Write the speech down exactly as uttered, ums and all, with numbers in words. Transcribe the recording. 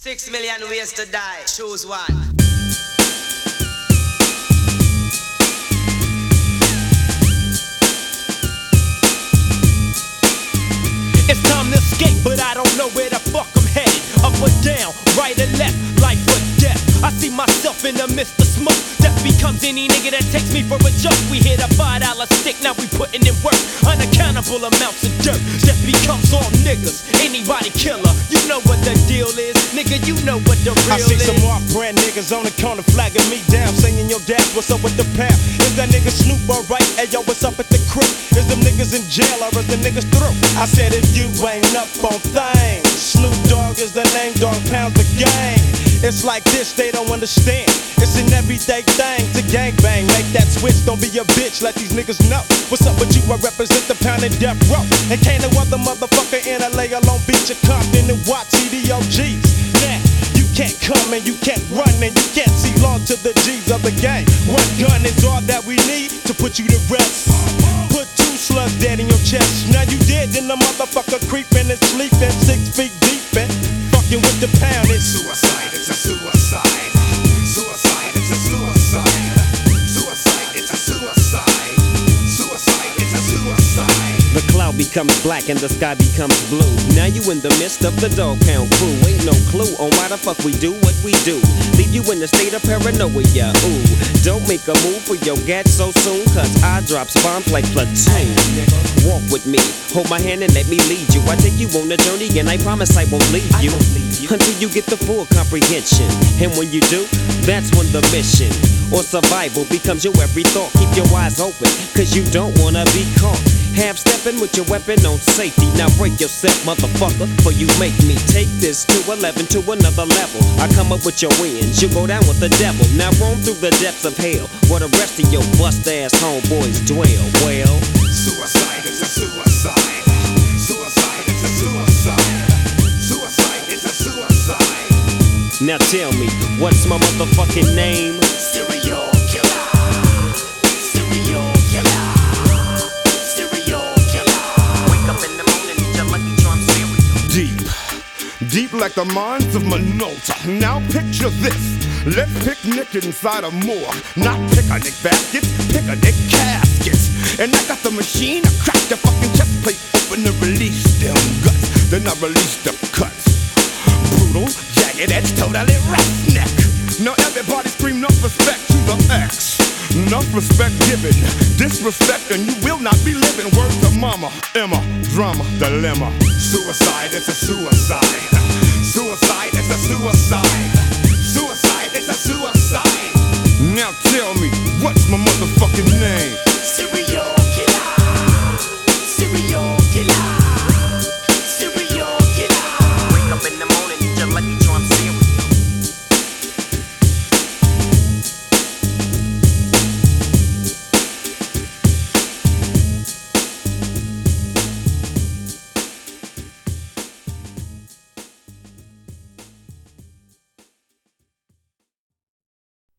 Six million ways to die. Choose one. It's time to escape, but I don't know where the fuck I'm headed. Up or down, right or left, life or death. I see myself in the midst of smoke. Death becomes any nigga that takes me for a joke. We hit a five dollar stick, now we putting in work. Unaccountable amounts of dirt. Death becomes all niggas. Anybody killer, you know what the deal is. Nigga, you know what the real is. I see some more brand niggas on the corner flagging me down, saying yo dad, what's up with the pound? Is that nigga Snoop alright? Hey yo, what's up at the crib? Is them niggas in jail or is the niggas through? I said if you ain't up on things, Snoop Dogg is the name, dog pounds the gang. It's like this, they don't understand. It's an everyday thing to gangbang. Make that switch, don't be a bitch, let these niggas know. What's up with you? I represent the pound and death row. And can't no other motherfucker in L A or Long Beach or Compton and watch C D O Gs. Now, you can't come and you can't run and you can't see long to the G's of the game. One gun is all that we need to put you to rest. Put two slugs dead in your chest. Now you dead, then the motherfucker creeping and sleeping six feet deep and fucking with the pound. It's suicide, it's a suicide. Suicide, it's a suicide. Suicide, it's a suicide. Suicide, it's a suicide. The cloud becomes black and the sky becomes blue. Now you in the midst of the dog pound crew. Ain't no clue on why the fuck we do what we do. Leave you in a state of paranoia. Ooh, don't make a move for your gat so soon, cause I drops bombs like platoon. Walk with me, hold my hand and let me lead you. I take you on a journey and I promise I won't leave you until you get the full comprehension. And when you do, that's when the mission or survival becomes your every thought. Keep your eyes open, cause you don't wanna be caught. Half stepping with your weapon on safety. Now break yourself, motherfucker, for you make me take this to eleven to another level. I come up with your wins, you go down with the devil. Now roam through the depths of hell, where the rest of your bust ass homeboys dwell. Well, suicide is a suicide. Suicide is a suicide. Suicide is a suicide. now tell me, what's my motherfucking name? Serial killer. Serial killer. Serial killer. Wake up in the morning, eat your Lucky Charm cereal. Deep, deep like the mines of Minota. Now picture this. Let's picnic inside a morgue. Not picnic baskets, picnic caskets. And I got the machine, I crack the fucking chest plate open and release them guts. Then I release the cuts. Brutal, jagged edge, totally roughneck. Now everybody scream enough respect to the X. Enough respect given, disrespect and you will not be living. Word to mama, Emma, drama, dilemma. Suicide is a suicide. Suicide is a suicide.